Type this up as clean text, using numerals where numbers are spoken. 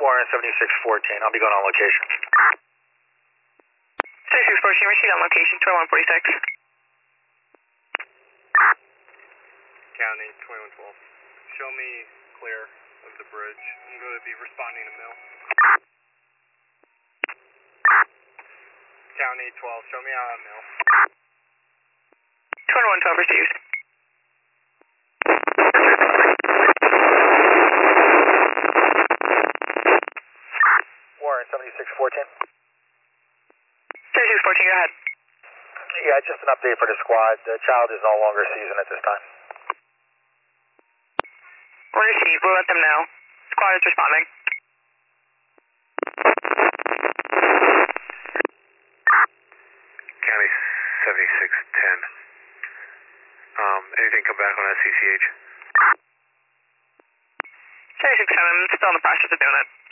Warren 7614. I'll be going on location. 7614, receipt on location, 2146. County 2112. Show me clear of the bridge. I'm going to be responding to Mill. County 12, show me out on Mill. 2112 received. Warren 7614. 7614, go ahead. Yeah, just an update for the squad. The child is no longer seasoned at this time. We'll receive, we'll let them know. Squad is responding. County 7610. Anything come back on SCCH? 76-7, still in the process of doing it.